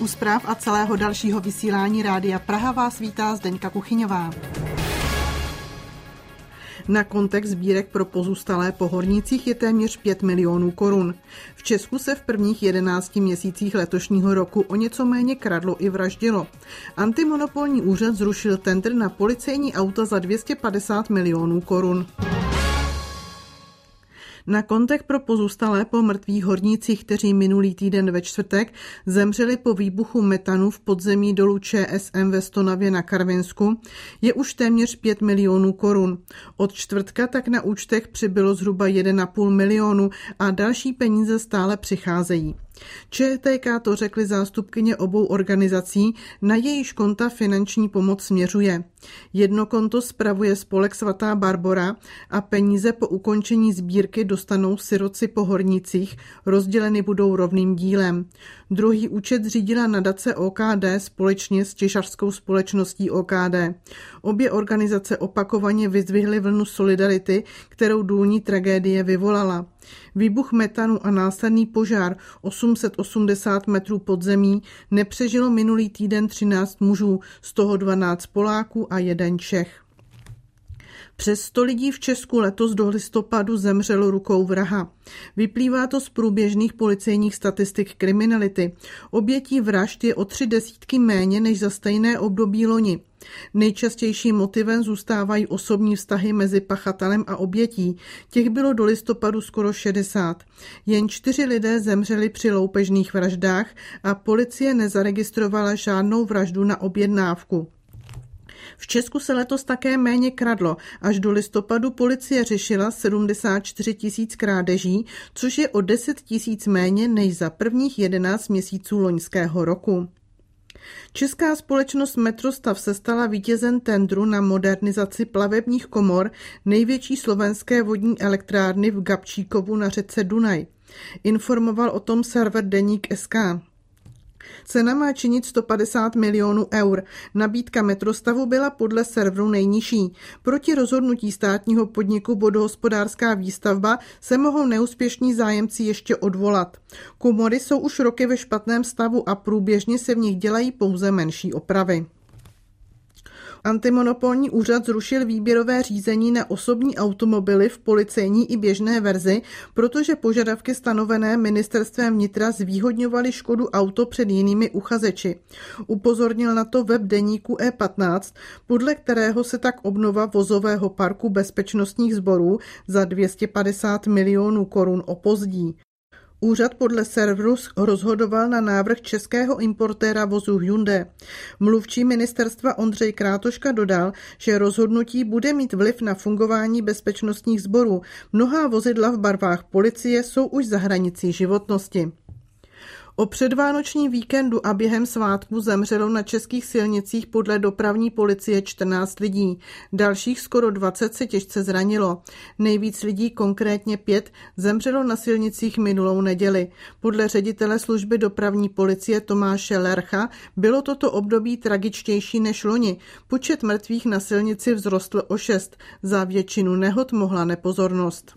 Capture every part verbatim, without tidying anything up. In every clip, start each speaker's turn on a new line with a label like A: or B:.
A: zpráv a celého dalšího vysílání Rádia Praha vás vítá Zdeňka Kuchyňová. Na kontext sbírek pro pozůstalé po hornících je téměř pět milionů korun. V Česku se v prvních jedenácti měsících letošního roku o něco méně kradlo i vraždilo. Antimonopolní úřad zrušil tendr na policejní auta za dvě stě padesát milionů korun. Na kontech pro pozůstalé po mrtvých hornících, kteří minulý týden ve čtvrtek zemřeli po výbuchu metanu v podzemí dolu Č S M ve Stonavě na Karvinsku, je už téměř pět milionů korun. Od čtvrtka tak na účtech přibylo zhruba jedna celá pět milionu a další peníze stále přicházejí. Č T K to řekly zástupkyně obou organizací, na jejíž konta finanční pomoc směřuje. Jedno konto spravuje spolek Svatá Barbora a peníze po ukončení sbírky dostanou sirotci po hornících, rozděleny budou rovným dílem. Druhý účet zřídila nadace O K D společně s těžařskou společností O K D. Obě organizace opakovaně vyzdvihly vlnu solidarity, kterou důlní tragédie vyvolala. Výbuch metanu a následný požár osm set osmdesát metrů pod zemí nepřežilo minulý týden třináct mužů, z toho dvanáct Poláků a jeden Čech. Přes sto lidí v Česku letos do listopadu zemřelo rukou vraha. Vyplývá to z průběžných policejních statistik kriminality. Obětí vražd je o tři desítky méně než za stejné období loni. Nejčastějším motivem zůstávají osobní vztahy mezi pachatelem a obětí. Těch bylo do listopadu skoro šedesát. Jen čtyři lidé zemřeli při loupežných vraždách a policie nezaregistrovala žádnou vraždu na objednávku. V Česku se letos také méně kradlo. Až do listopadu policie řešila sedmdesát čtyři tisíc krádeží, což je o deset tisíc méně než za prvních jedenáct měsíců loňského roku. Česká společnost Metrostav se stala vítězem tendru na modernizaci plavebních komor největší slovenské vodní elektrárny v Gabčíkovu na řece Dunaj. Informoval o tom server Deník tečka es ká. Cena má činit sto padesát milionů eur. Nabídka Metrostavu byla podle serveru nejnižší. Proti rozhodnutí státního podniku Vodohospodářská výstavba se mohou neúspěšní zájemci ještě odvolat. Komory jsou už roky ve špatném stavu a průběžně se v nich dělají pouze menší opravy. Antimonopolní úřad zrušil výběrové řízení na osobní automobily v policejní i běžné verzi, protože požadavky stanovené ministerstvem vnitra zvýhodňovaly Škodu Auto před jinými uchazeči. Upozornil na to web deníku E patnáct, podle kterého se tak obnova vozového parku bezpečnostních sborů za dvě stě padesát milionů korun opozdí. Úřad podle serveru rozhodoval na návrh českého importéra vozu Hyundai. Mluvčí ministerstva Ondřej Krátoška dodal, že rozhodnutí bude mít vliv na fungování bezpečnostních sborů. Mnohá vozidla v barvách policie jsou už za hranicí životnosti. O předvánoční víkendu a během svátku zemřelo na českých silnicích podle dopravní policie čtrnáct lidí. Dalších skoro dvacet se těžce zranilo. Nejvíc lidí, konkrétně pět, zemřelo na silnicích minulou neděli. Podle ředitele služby dopravní policie Tomáše Lercha bylo toto období tragičtější než loni. Počet mrtvých na silnici vzrostl o šest. Za většinu nehod mohla nepozornost.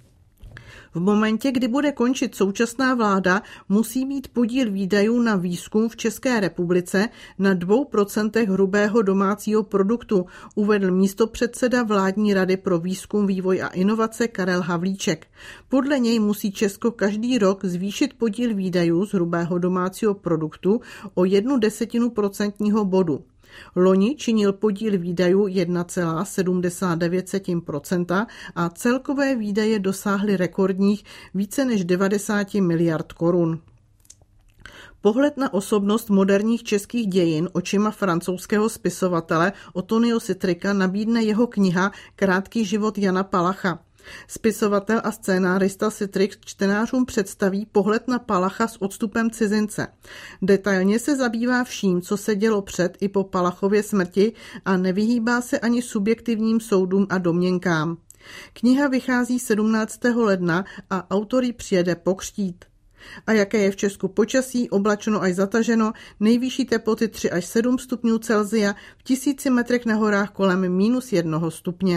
A: V momentě, kdy bude končit současná vláda, musí mít podíl výdajů na výzkum v České republice na dvou procentech hrubého domácího produktu, uvedl místopředseda vládní rady pro výzkum, vývoj a inovace Karel Havlíček. Podle něj musí Česko každý rok zvýšit podíl výdajů z hrubého domácího produktu o jednu desetinu procentního bodu. Loni činil podíl výdajů jedna celá sedmdesát devět procenta a celkové výdaje dosáhly rekordních více než devadesát miliard korun. Pohled na osobnost moderních českých dějin očima francouzského spisovatele Ottonia Citrika nabídne jeho kniha Krátký život Jana Palacha. Spisovatel a scénárista Citrik čtenářům představí pohled na Palacha s odstupem cizince. Detailně se zabývá vším, co se dělo před i po Palachově smrti a nevyhýbá se ani subjektivním soudům a domněnkám. Kniha vychází sedmnáctého ledna a autor ji přijede pokřtít. A jaké je v Česku počasí, oblačno až zataženo, nejvyšší teploty tři až sedm stupňů Celsia, v tisíci metrech na horách kolem minus jednoho stupně.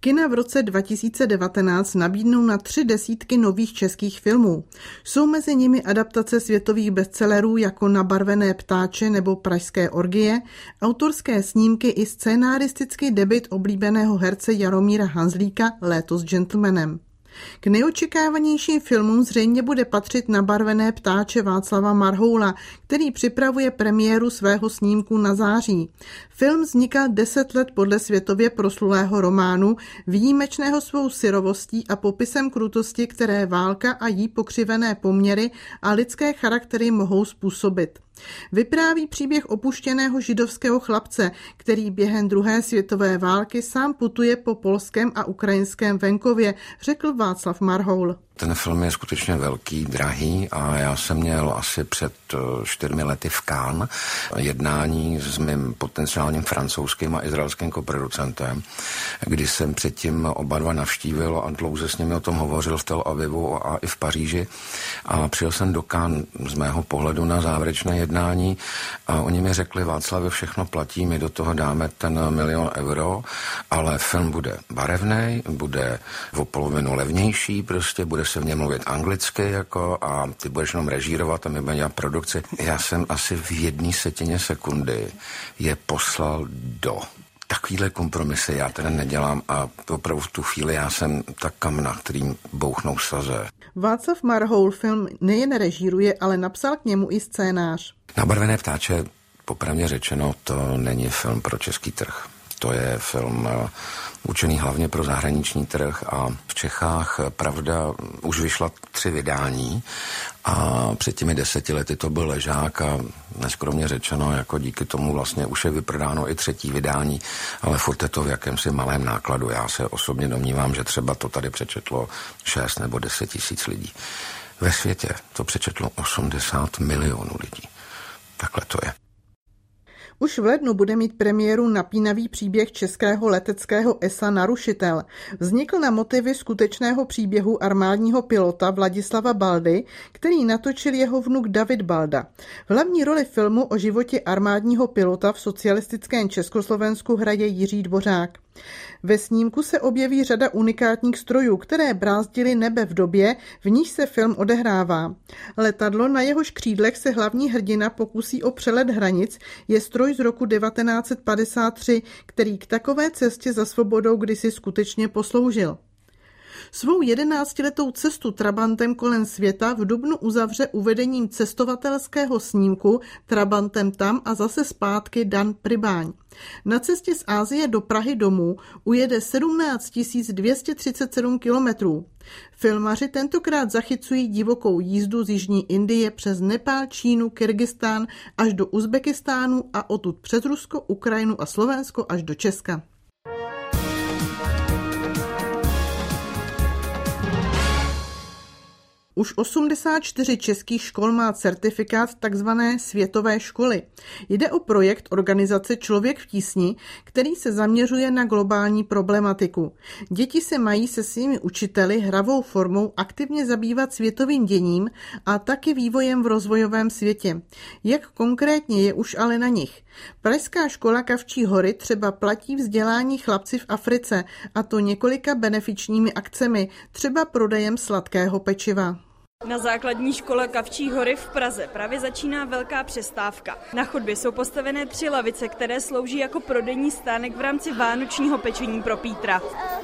A: Kina v roce dva tisíce devatenáct nabídnou na tři desítky nových českých filmů. Jsou mezi nimi adaptace světových bestsellerů jako Nabarvené ptáče nebo Pražské orgie, autorské snímky i scénaristický debut oblíbeného herce Jaromíra Hanzlíka Léto s gentlemanem. K nejočekávanějším filmům zřejmě bude patřit Nabarvené ptáče Václava Marhoula, který připravuje premiéru svého snímku na září. Film vznikal deset let podle světově proslulého románu, výjimečného svou syrovostí a popisem krutosti, které válka a jí pokřivené poměry a lidské charaktery mohou způsobit. Vypráví příběh opuštěného židovského chlapce, který během druhé světové války sám putuje po polském a ukrajinském venkově, řekl Václav Marhoul.
B: Ten film je skutečně velký, drahý a já jsem měl asi před čtyřmi lety v Cannes jednání s mým potenciálním francouzským a izraelským koproducentem, kdy jsem předtím oba dva navštívil a dlouze s nimi o tom hovořil v Tel Avivu a i v Paříži. A přijel jsem do Cannes z mého pohledu na závěrečné jednání a oni mi řekli: Václav, všechno platí, my do toho dáme ten milion euro, ale film bude barevnej, bude o polovinu levnější, prostě bude se v něm mluvit anglicky jako a ty budeš jenom režírovat a my budeme dělat produkci. Já jsem asi v jedné setině sekundy je poslal do. Takovýhle kompromisy já teda nedělám a opravdu v tu chvíli já jsem ta kamna, kterým bouchnou saze.
A: Václav Marhoul film nejen režíruje, ale napsal k němu i scénář.
B: Nabarvené ptáče, popravdě řečeno, to není film pro český trh. To je film určený hlavně pro zahraniční trh a v Čechách, pravda, už vyšla tři vydání a před těmi deseti lety to byl ležák a neskromně řečeno, jako díky tomu vlastně už je vyprodáno i třetí vydání, ale furt je to v jakémsi malém nákladu. Já se osobně domnívám, že třeba to tady přečetlo šest nebo deset tisíc lidí. Ve světě to přečetlo osmdesát milionů lidí. Takhle to je.
A: Už v lednu bude mít premiéru napínavý příběh českého leteckého esa Narušitel. Vznikl na motivy skutečného příběhu armádního pilota Vladislava Baldy, který natočil jeho vnuk David Balda. V hlavní roli filmu o životě armádního pilota v socialistickém Československu hraje Jiří Dvořák. Ve snímku se objeví řada unikátních strojů, které brázdily nebe v době, v níž se film odehrává. Letadlo, na jehož křídlech se hlavní hrdina pokusí o přelet hranic, je stroj z roku devatenáct set padesát tři, který k takové cestě za svobodou kdysi skutečně posloužil. Svou jedenáctiletou cestu trabantem kolem světa v dubnu uzavře uvedením cestovatelského snímku Trabantem tam a zase zpátky Dan Pribáň. Na cestě z Asie do Prahy domů ujede sedmnáct tisíc dvě stě třicet sedm kilometrů. Filmaři tentokrát zachycují divokou jízdu z jižní Indie přes Nepál, Čínu, Kyrgyzstán až do Uzbekistánu a odtud přes Rusko, Ukrajinu a Slovensko až do Česka. Už osmdesát čtyři českých škol má certifikát takzvané světové školy. Jde o projekt organizace Člověk v tísni, který se zaměřuje na globální problematiku. Děti se mají se svými učiteli hravou formou aktivně zabývat světovým děním a taky vývojem v rozvojovém světě. Jak konkrétně je už ale na nich. Pražská škola Kavčí hory třeba platí vzdělání chlapci v Africe, a to několika benefičními akcemi, třeba prodejem sladkého pečiva.
C: Na základní škole Kavčí hory v Praze právě začíná velká přestávka. Na chodbě jsou postavené tři lavice, které slouží jako prodejní stánek v rámci vánočního pečení pro Pítra.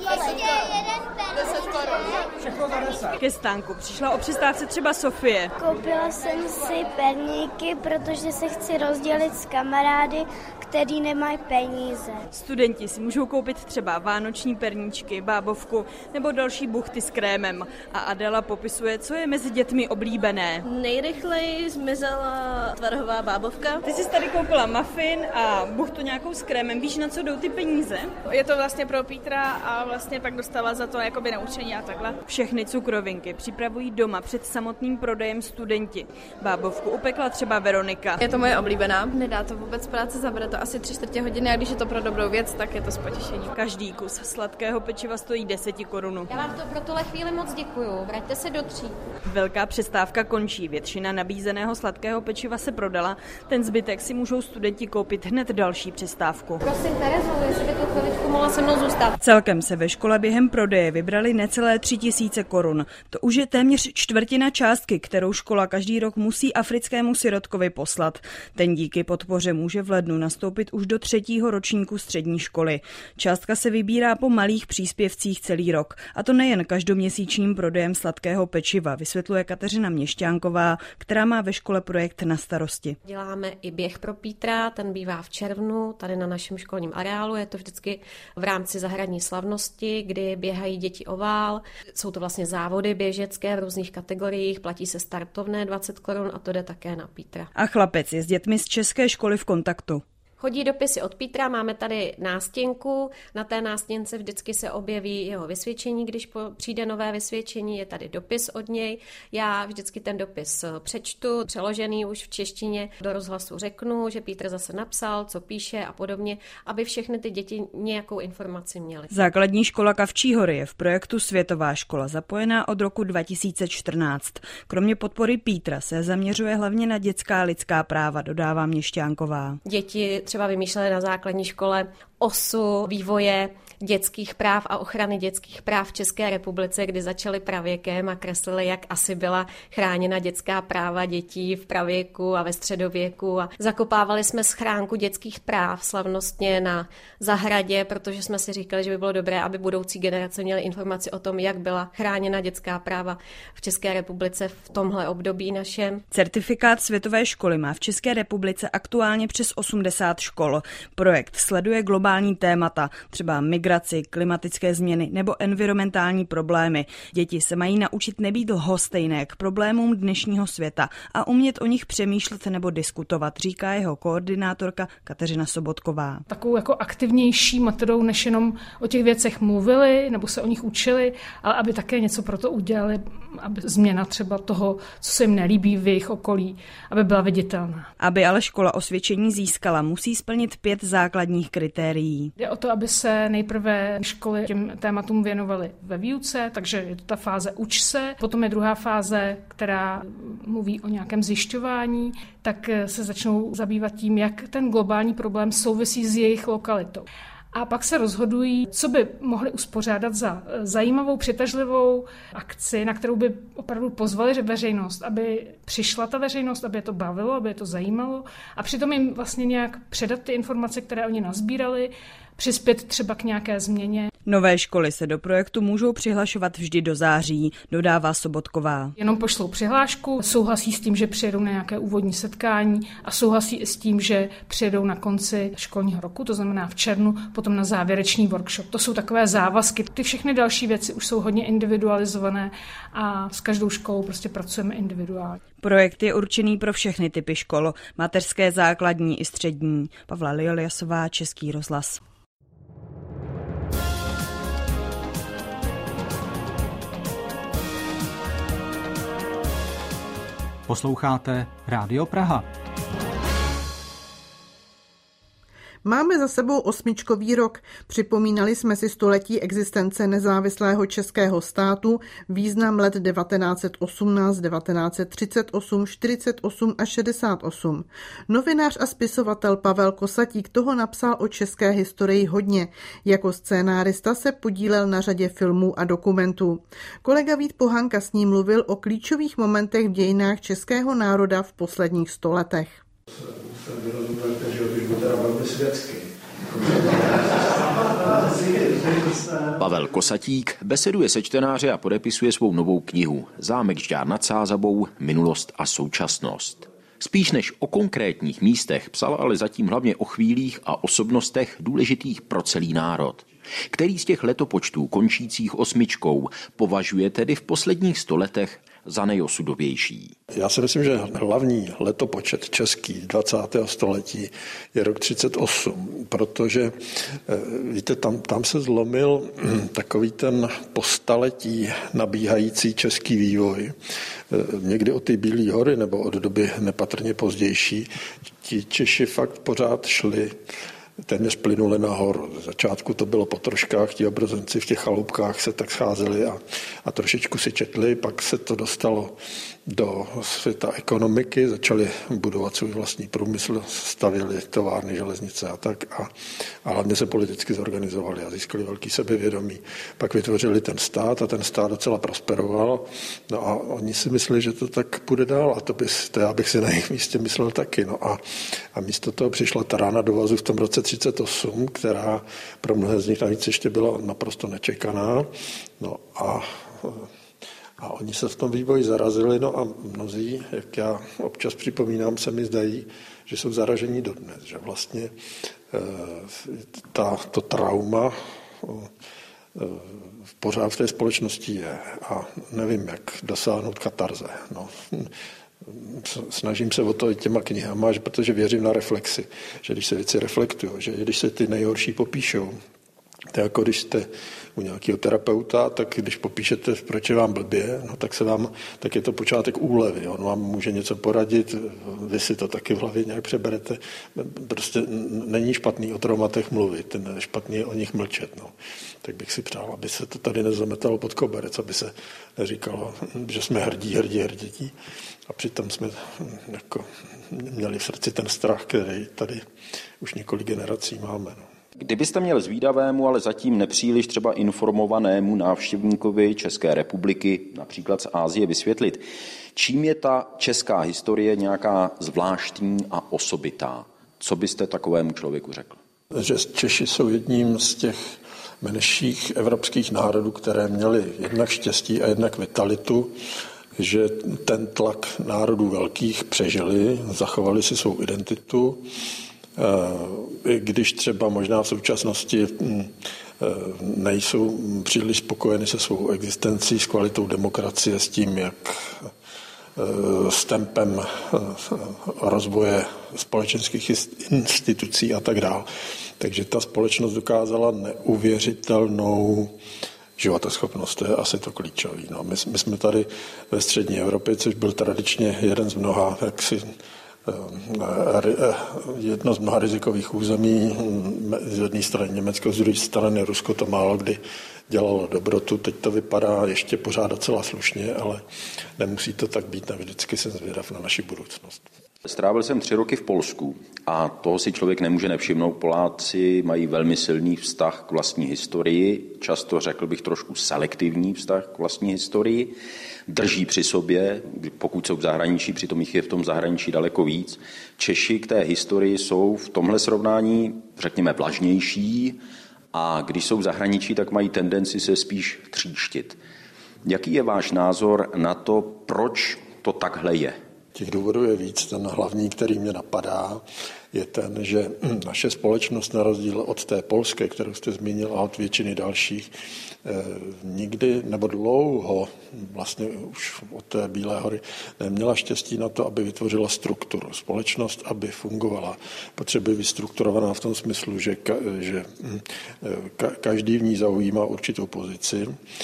C: Ke stánku přišla o přestávce třeba Sofie.
D: Koupila jsem si perníky, protože se chci rozdělit s kamarády, který nemají peníze.
C: Studenti si můžou koupit třeba vánoční perníčky, bábovku nebo další buchty s krémem. A Adela popisuje, co je mezi dětmi oblíbené.
E: Nejrychleji zmizela tvarohová bábovka.
C: Ty jsi tady koupila muffin a buchtu nějakou s krémem. Víš, na co jdou ty peníze?
E: Je to vlastně pro Pítra a vlastně pak dostala za to jakoby naučení a takhle.
C: Všechny cukrovinky připravují doma před samotným prodejem studenti. Bábovku upekla třeba Veronika.
E: Je to moje oblíbená. Nedá to vůbec práce, zabere to asi tři čtvrtě hodiny a když je to pro dobrou věc, tak je to s potěšením.
C: Každý kus sladkého pečiva stojí deset korun.
F: Já vám to pro tuhle chvíli moc děkuju. Vraťte se do tří.
C: Velká přestávka končí, většina nabízeného sladkého pečiva se prodala, ten zbytek si můžou studenti koupit hned další přestávku.
F: Prosím Terezu, jestli by tu chviličku mohla se mnou zůstat.
C: Celkem se ve škole během prodeje vybrali necelé tři tisíce korun. To už je téměř čtvrtina částky, kterou škola každý rok musí africkému sirotkovi poslat. Ten díky podpoře může v lednu nastoupit už do třetího ročníku střední školy. Částka se vybírá po malých příspěvcích celý rok, a to nejen každoměsíčním prodejem sladkého pečiva, vysvětluje Kateřina Měšťánková, která má ve škole projekt na starosti.
F: Děláme i běh pro Pítra, ten bývá v červnu, tady na našem školním areálu, je to vždycky v rámci zahradní slavnosti, kdy běhají děti ovál, jsou to vlastně závody běžecké v různých kategoriích, platí se startovné dvacet korun a to jde také na Pítra. A
C: chlapec je s dětmi z české školy v kontaktu.
F: Chodí dopisy od Pítra, máme tady nástěnku, na té nástěnce vždycky se objeví jeho vysvědčení, když po, přijde nové vysvědčení, je tady dopis od něj. Já vždycky ten dopis přečtu, přeložený už v češtině, do rozhlasu řeknu, že Pítr zase napsal, co píše a podobně, aby všechny ty děti nějakou informaci měly.
C: Základní škola Kavčí Hory je v projektu Světová škola zapojená od roku dva tisíce čtrnáct. Kromě podpory Pítra se zaměřuje hlavně na dětská lidská práva, dodává Měšťánková.
F: Děti třeba vymýšleli na základní škole osu vývoje dětských práv a ochrany dětských práv v České republice, kdy začali pravěkem a kreslili, jak asi byla chráněna dětská práva dětí v pravěku a ve středověku. A zakopávali jsme schránku dětských práv slavnostně na zahradě, protože jsme si říkali, že by bylo dobré, aby budoucí generace měly informaci o tom, jak byla chráněna dětská práva v České republice v tomhle období našem.
C: Certifikát Světové školy má v České republice aktuálně přes osmdesát škol. Projekt sleduje globální témata, třeba migraci, klimatické změny nebo environmentální problémy. Děti se mají naučit nebýt lhostejné k problémům dnešního světa a umět o nich přemýšlet nebo diskutovat, říká jeho koordinátorka Kateřina Sobotková.
G: Takovou jako aktivnější metodou, než jenom o těch věcech mluvili nebo se o nich učili, ale aby také něco pro to udělali, aby změna třeba toho, co se jim nelíbí v jejich okolí, aby byla viditelná.
C: Aby ale škola osvědčení získala, musí splnit pět základních kritérií.
G: Jde o to, aby se nejprve školy těm tématům věnovaly ve výuce, takže je to ta fáze uč se. Potom je druhá fáze, která mluví o nějakém zjišťování, tak se začnou zabývat tím, jak ten globální problém souvisí s jejich lokalitou. A pak se rozhodují, co by mohli uspořádat za zajímavou, přitažlivou akci, na kterou by opravdu pozvali veřejnost, aby přišla ta veřejnost, aby je to bavilo, aby je to zajímalo a přitom jim vlastně nějak předat ty informace, které oni nazbírali, přispět třeba k nějaké změně.
C: Nové školy se do projektu můžou přihlašovat vždy do září, dodává Sobotková.
G: Jenom pošlou přihlášku, souhlasí s tím, že přijedou na nějaké úvodní setkání a souhlasí i s tím, že přijedou na konci školního roku, to znamená v červnu, potom na závěrečný workshop. To jsou takové závazky. Ty všechny další věci už jsou hodně individualizované a s každou školou prostě pracujeme individuálně.
C: Projekt je určený pro všechny typy škol, mateřské, základní i střední. Pavla Lioliasová, Český rozhlas.
H: Posloucháte Rádio Praha.
A: Máme za sebou osmičkový rok. Připomínali jsme si století existence nezávislého českého státu, význam let devatenáct set osmnáct, devatenáct set třicet osm, čtyřicet osm a šedesát osm. Novinář a spisovatel Pavel Kosatík toho napsal o české historii hodně. Jako scénárista se podílel na řadě filmů a dokumentů. Kolega Vít Pohanka s ním mluvil o klíčových momentech v dějinách českého národa v posledních sto letech.
I: Pavel Kosatík beseduje se čtenáři a podepisuje svou novou knihu Zámek Žďár nad Sázavou, minulost a současnost. Spíš než o konkrétních místech psal ale zatím hlavně o chvílích a osobnostech důležitých pro celý národ. Který z těch letopočtů končících osmičkou považuje tedy v posledních stoletech za nejosudovější.
J: Já si myslím, že hlavní letopočet český dvacátého století je rok třicet osm, protože víte, tam, tam se zlomil takový ten po staletí nabíhající český vývoj. Někdy od ty Bílé hory nebo od doby nepatrně pozdější ti Češi fakt pořád šli téměř plynule nahoru. Z začátku to bylo po troškách, ti obrozenci v těch chalupkách se tak scházeli a, a trošičku si četli, pak se to dostalo do světa ekonomiky, začali budovat svůj vlastní průmysl, stavěli továrny, železnice a tak a, a hlavně se politicky zorganizovali a získali velký sebevědomí. Pak vytvořili ten stát a ten stát docela prosperoval. No a oni si mysleli, že to tak půjde dál a to, bys, to já bych si na jejich místě myslel taky. No a, a místo toho přišla ta rána do vazu v tom roce třicet osm, která pro mnohé z nich navíc ještě byla naprosto nečekaná. No a A oni se v tom vývoji zarazili, no a mnozí, jak já občas připomínám, se mi zdají, že jsou zaražení dodnes, že vlastně ta, to trauma pořád v té společnosti je a nevím, jak dosáhnout katarze. No. Snažím se o to i těma knihama, protože věřím na reflexi, že když se věci reflektují, že když se ty nejhorší popíšou, to je jako když jste u nějakého terapeuta, tak když popíšete, proč je vám blbě, no tak, se vám, tak je to počátek úlevy. On vám může něco poradit, vy si to taky v hlavě nějak přeberete. Prostě není špatný o traumatech mluvit, špatný je o nich mlčet. No. Tak bych si přál, aby se to tady nezametalo pod koberec, aby se neříkalo, že jsme hrdí, hrdí, hrdí. A přitom jsme jako měli v srdci ten strach, který tady už několik generací máme. No.
I: Kdybyste měl zvídavému, ale zatím nepříliš třeba informovanému návštěvníkovi České republiky, například z Asie, vysvětlit, čím je ta česká historie nějaká zvláštní a osobitá, co byste takovému člověku řekl?
J: Že Češi jsou jedním z těch menších evropských národů, které měly jednak štěstí a jednak vitalitu, že ten tlak národů velkých přežili, zachovali si svou identitu, i když třeba možná v současnosti nejsou příliš spokojeni se svou existencí, s kvalitou demokracie, s tím, jak s tempem rozvoje společenských institucí a tak dále. Takže ta společnost dokázala neuvěřitelnou životaschopnost, to je asi to klíčové. No, my, my jsme tady ve střední Evropě, což byl tradičně jeden z mnoha jaksi jedno z mnoha rizikových území, z jedné strany Německo, z druhé strany Rusko to málo kdy dělalo dobrotu. Teď to vypadá ještě pořád docela slušně, ale nemusí to tak být, navždycky jsem zvědav na naši budoucnost.
I: Strávil jsem tři roky v Polsku a toho si člověk nemůže nevšimnout. Poláci mají velmi silný vztah k vlastní historii, často řekl bych trošku selektivní vztah k vlastní historii. Drží při sobě, pokud jsou v zahraničí, přitom jich je v tom zahraničí daleko víc. Češi k té historii jsou v tomhle srovnání, řekněme, vlažnější a když jsou v zahraničí, tak mají tendenci se spíš tříštit. Jaký je váš názor na to, proč to takhle je?
J: Těch důvodů je víc. Ten hlavní, který mě napadá, je ten, že naše společnost na rozdíl od té polské, kterou jste zmínil, a od většiny dalších, nikdy nebo dlouho, vlastně už od té Bílé hory, neměla štěstí na to, aby vytvořila strukturu. Společnost, aby fungovala, potřebuje být strukturovaná v tom smyslu, že, ka, že ka, každý v ní zaujímá určitou pozici.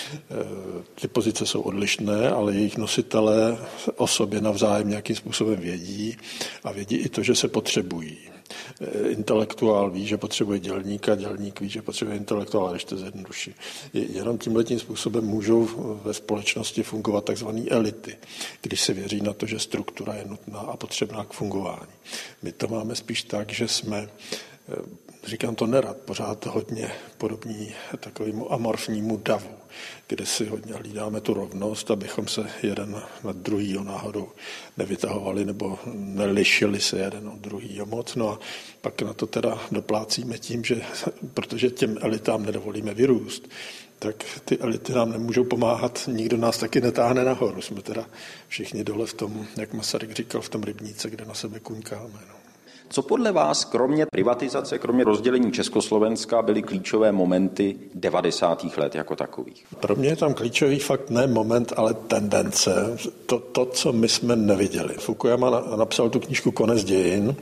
J: Ty pozice jsou odlišné, ale jejich nositelé o sobě navzájem nějakým způsobem vědí a vědí i to, že se potřebují. Intelektuál ví, že potřebuje dělníka, dělník ví, že potřebuje intelektuála, když to zjednoduší. Jenom tímhletím způsobem můžou ve společnosti fungovat takzvané elity, když se věří na to, že struktura je nutná a potřebná k fungování. My to máme spíš tak, že jsme, říkám to nerad, pořád hodně podobní takovému amorfnímu davu, kde si hodně hlídáme tu rovnost, abychom se jeden nad druhýho náhodou nevytahovali nebo nelišili se jeden od druhýho moc. No a pak na to teda doplácíme tím, že protože těm elitám nedovolíme vyrůst, tak ty elity nám nemůžou pomáhat, nikdo nás taky netáhne nahoru. Jsme teda všichni dole v tom, jak Masaryk říkal, v tom rybníce, kde na sebe kuňkáme. No.
I: Co podle vás, kromě privatizace, kromě rozdělení Československa, byly klíčové momenty devadesátých let jako takových?
J: Pro mě je tam klíčový fakt ne moment, ale tendence. To, to co my jsme neviděli. Fukuyama napsal tu knížku Konec dějin,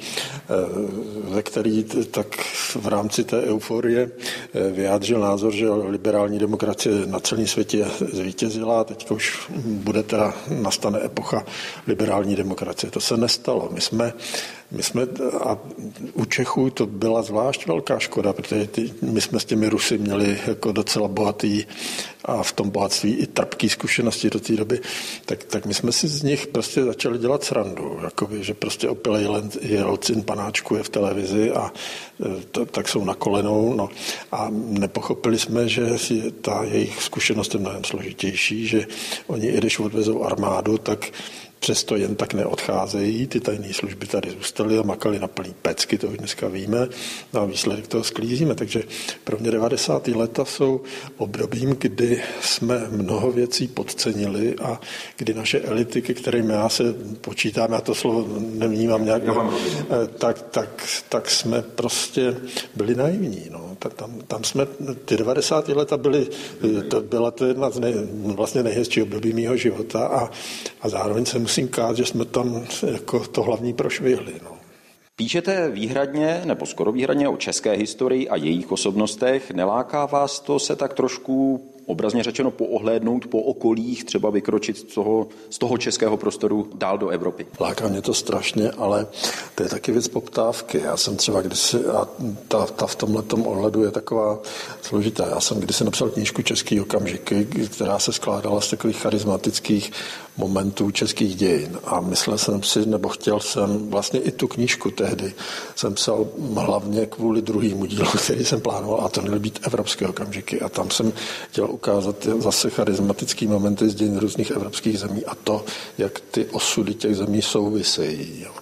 J: ve který tak v rámci té euforie vyjádřil názor, že liberální demokracie na celém světě zvítězila. Teď už bude teda, nastane epocha liberální demokracie. To se nestalo. My jsme My jsme, a u Čechů to byla zvlášť velká škoda, protože ty, my jsme s těmi Rusy měli jako docela bohatý a v tom bohatství i trpký zkušenosti do té doby, tak, tak my jsme si z nich prostě začali dělat srandu, jakoby, že prostě opilej Jelcin panáčku je v televizi a to, tak jsou na kolenou. No. A nepochopili jsme, že ta jejich zkušenost je mnohem složitější, že oni, i když odvezou armádu, tak přesto jen tak neodcházejí, ty tajné služby tady zůstaly a makali na plný pecky, to už dneska víme, a výsledek toho sklízíme. Takže pro mě devadesátá léta jsou obdobím, kdy jsme mnoho věcí podcenili a kdy naše elity, ke kterým já se počítám, já to slovo nevnímám nějak, tak, tak, tak jsme prostě byli naivní. No. Tam, tam jsme, ty devadesátá léta byly, to byla to jedna z nej, vlastně nejhezčí období mýho života a, a zároveň se musím kát, že jsme tam jako to hlavní prošvihli. No.
I: Píšete výhradně, nebo skoro výhradně o české historii a jejich osobnostech. Neláká vás to se tak trošku, obrazně řečeno, poohlédnout po okolích, třeba vykročit z toho, z toho českého prostoru dál do Evropy?
J: Láká mě to strašně, ale to je taky věc poptávky. Já jsem třeba kdysi, a ta, ta v tomhletom ohledu je taková složitá. Já jsem kdysi napsal knížku Český okamžiky, která se skládala z takových charismatických momentů českých dějin. A myslel jsem si, nebo chtěl jsem, vlastně i tu knížku tehdy jsem psal hlavně kvůli druhému dílu, který jsem plánoval, a to měly být evropské okamžiky. A tam jsem chtěl ukázat zase charismatický momenty z dějin různých evropských zemí a to, jak ty osudy těch zemí souvisejí. Jo.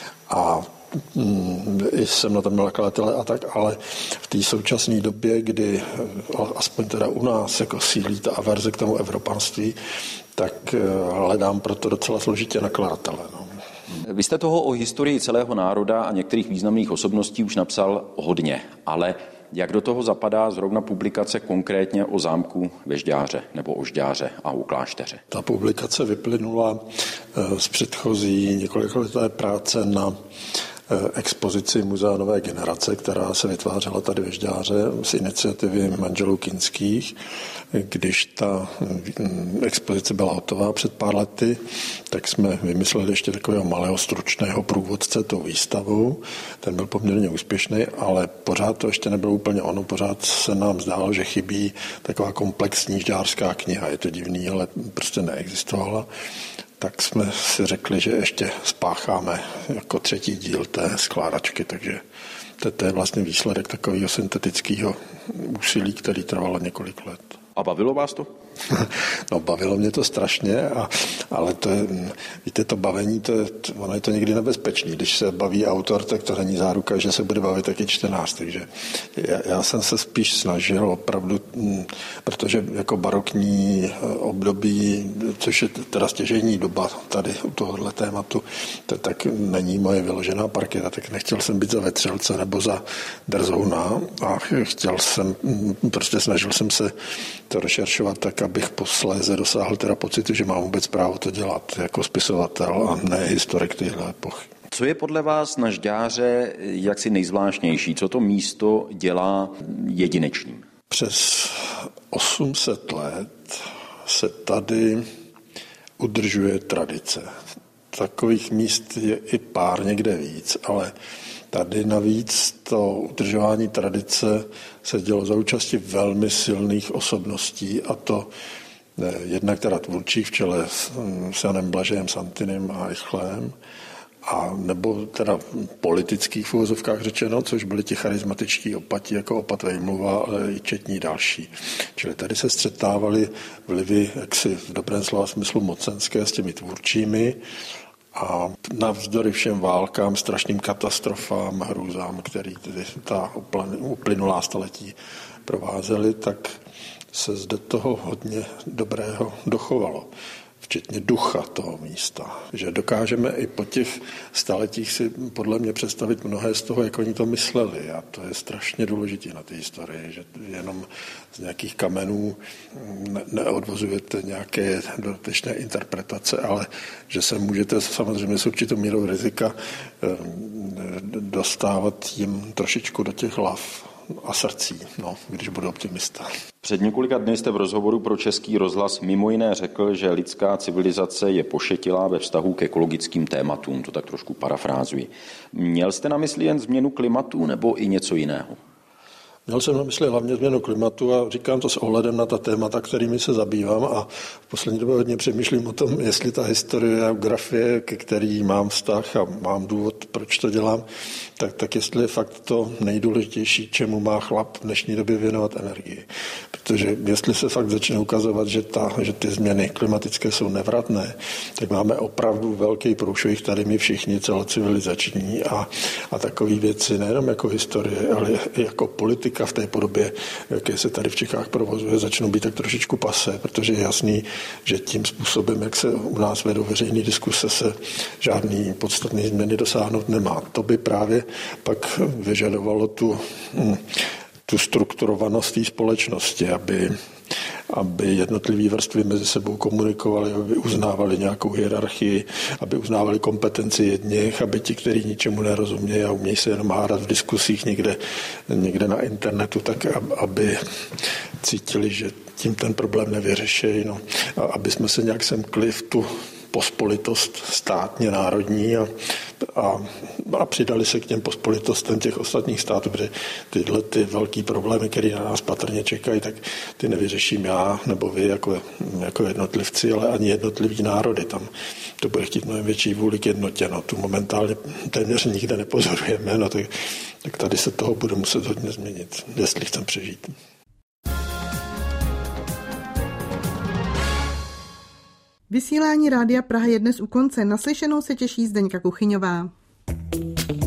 J: A mm, jsem na tom měl nakladatele a tak, ale v té současné době, kdy aspoň teda u nás jako sílí ta averze k tomu evropanství, tak hledám proto docela složitě nakladatele. No.
I: Vy jste toho o historii celého národa a některých významných osobností už napsal hodně, ale jak do toho zapadá zrovna publikace konkrétně o zámku ve Žďáře nebo o Žďáře a u klášteře?
J: Ta publikace vyplynula z předchozí několikaleté práce na expozici Muzea nové generace, která se vytvářela tady ve Žďáře z iniciativy manželů Kinských. Když ta expozice byla hotová před pár lety, tak jsme vymysleli ještě takového malého stručného průvodce tou výstavou. Ten byl poměrně úspěšný, ale pořád to ještě nebylo úplně ono. Pořád se nám zdálo, že chybí taková komplexní žďárská kniha. Je to divný, ale prostě neexistovala. Tak jsme si řekli, že ještě spácháme jako třetí díl té skládačky, takže to je vlastně výsledek takového syntetického úsilí, který trvalo několik let.
I: A bavilo vás to?
J: No, bavilo mě to strašně, a, ale to je, víte, to bavení, to je, ono je to někdy nebezpečný. Když se baví autor, tak to není záruka, že se bude bavit taky čtenář. Takže já, já jsem se spíš snažil opravdu, protože jako barokní období, což je teda stěžejní doba tady u tohohle tématu, to tak není moje vyložená parketa, tak nechtěl jsem být za Vetřelce nebo za Drzouna a chtěl jsem, prostě snažil jsem se to rešeršovat tak, abych posléze dosáhl teda pocitu, že mám vůbec právo to dělat jako spisovatel a ne historik téhle epochy.
I: Co je podle vás na Žďáře jaksi nejzvláštnější? Co to místo dělá jedinečným?
J: Přes osm set let se tady udržuje tradice. Takových míst je i pár, někde víc, ale tady navíc to udržování tradice se dělo za účasti velmi silných osobností, a to jednak teda tvůrčích v čele s Janem Blažejem Santinem a Eichlem, a nebo teda politických v uvozovkách řečeno, což byli ti charismatičtí opati, jako opat Vejmluva, ale i četní další. Čili tady se střetávali vlivy jaksi v dobrém slova smyslu mocenské s těmi tvůrčími, a navzdory všem válkám, strašným katastrofám, hrůzám, který tedy ta uplynulá staletí provázely, tak se zde toho hodně dobrého dochovalo, včetně ducha toho místa. Že dokážeme i po těch staletích si podle mě představit mnohé z toho, jak oni to mysleli. A to je strašně důležité na té historii, že jenom z nějakých kamenů ne- neodvozujete nějaké dodatečné interpretace, ale že se můžete samozřejmě s určitou mírou rizika dostávat jim trošičku do těch hlav a srdcí, no, když budu optimista.
I: Před několika dny jste v rozhovoru pro Český rozhlas mimo jiné řekl, že lidská civilizace je pošetilá ve vztahu k ekologickým tématům, to tak trošku parafrázuji. Měl jste na mysli jen změnu klimatu nebo i něco jiného?
J: Měl jsem na mysli hlavně změnu klimatu a říkám to s ohledem na ta témata, kterými se zabývám a v poslední době hodně přemýšlím o tom, jestli ta historie a geografie, ke který mám vztah a mám důvod, proč to dělám, tak, tak jestli je fakt to nejdůležitější, čemu má chlap v dnešní době věnovat energii. Protože jestli se fakt začne ukazovat, že, ta, že ty změny klimatické jsou nevratné, tak máme opravdu velký průšvih tady my všichni celocivilizační a, a takové věci nejenom jako historie, ale i jako politika v té podobě, jaké se tady v Čechách provozuje, začnou být tak trošičku pasé, protože je jasný, že tím způsobem, jak se u nás vedou veřejné diskuse, se žádný podstatný změny dosáhnout nemá. To by právě pak vyžadovalo tu, tu strukturovanost té společnosti, aby aby jednotlivé vrstvy mezi sebou komunikovaly, aby uznávali nějakou hierarchii, aby uznávali kompetenci jedněch, aby ti, kteří ničemu nerozumějí a umějí se jenom hádat v diskusích někde, někde na internetu, tak aby cítili, že tím ten problém nevyřeší. No. A aby jsme se nějak semkli v tu pospolitost státně národní a, a, a přidali se k těm pospolitostem těch ostatních států, protože tyhle ty velký problémy, které na nás patrně čekají, tak ty nevyřeším já nebo vy jako, jako jednotlivci, ale ani jednotlivý národy. Tam to bude chtít mnohem větší vůli k jednotě. No, tu momentálně téměř nikde nepozorujeme, no, tak, tak tady se toho bude muset hodně změnit, jestli chcem přežít.
A: Vysílání Rádia Praha je dnes u konce. Naslyšenou se těší Zdeňka Kuchyňová.